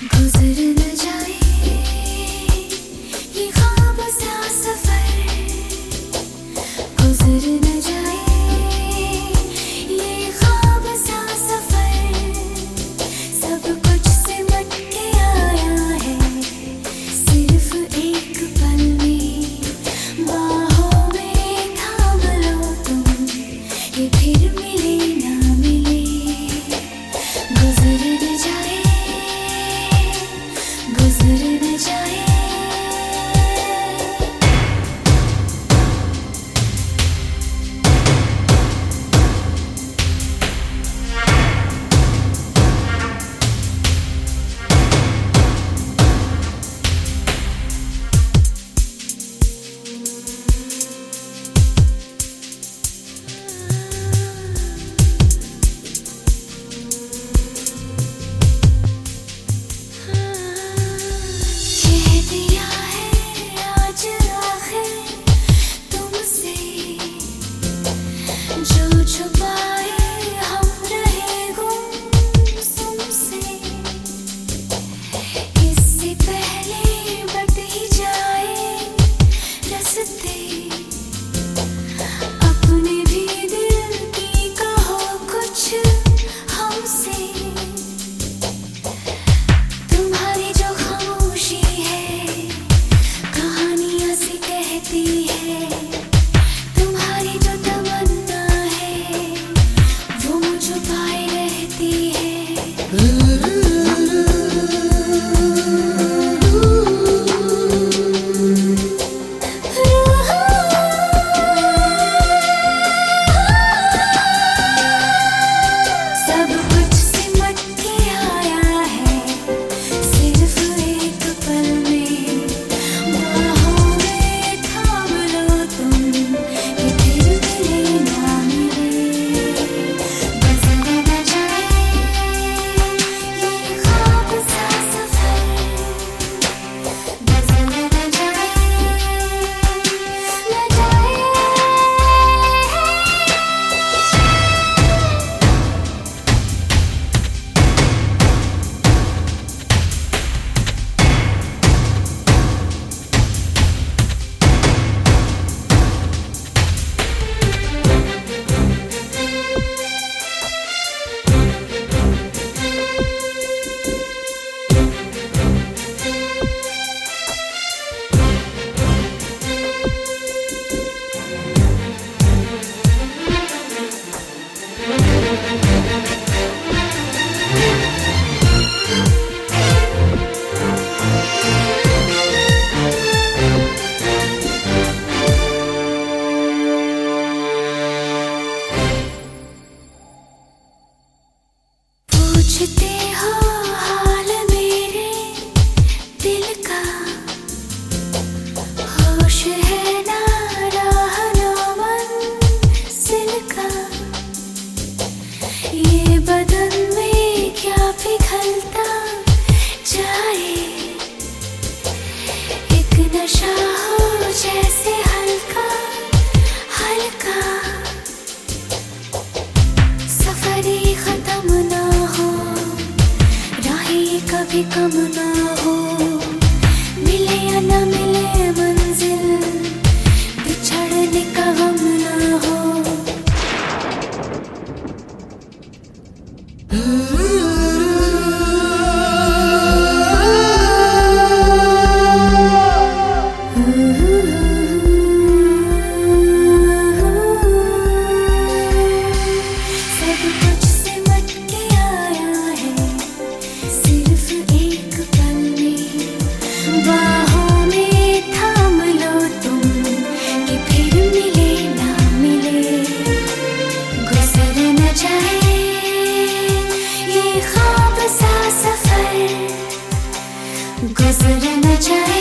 गुजर न जाए ये ख्वाब सा सफर, गुजर न जाए ये ख्वाब सा सफर। सब कुछ सिमट के आया है सिर्फ एक पल में, बाहों में थाम लो तुम, ये फिर मिले ना मिले। गुजर न जाए, गुजर न जाए। जो छुपाए हम रहे गुमसुम से, इससे पहले बट ही जाए रास्ते। अपने भी दिल की कहो कुछ हमसे, तुम्हारी जो खामोशी है कहानियां सी कहती है, तुम्हारी जो तमन्ना है वो मुझे पाए रहती है। सब कुछ सिमट के आया है सिर्फ एक पल में, बाहों में थाम लो तुम, ये फिर मिले ना मिले। गुजर न जाए ये ख्वाब सा सफर, गुजर न जाए, न जाए। पूछते हो हाल मेरे दिल का, होश है ना राह ना मंजिल का, ये बदन में क्या पिघलता जाए। एक नशा हो जैसे हल्का हल्का, सफर ही खत्म ना हो, राहें कभी कम ना हो, मिले या ना मिले मंजिल, बिछड़ने का गम ना हो। सब कुछ सिमट के आया है सिर्फ एक पल में, बाहों में थाम लो तुम, कि फिर मिले ना मिले। गुजर न जाए ये ख्वाब सा सफर, गुजर न जाए।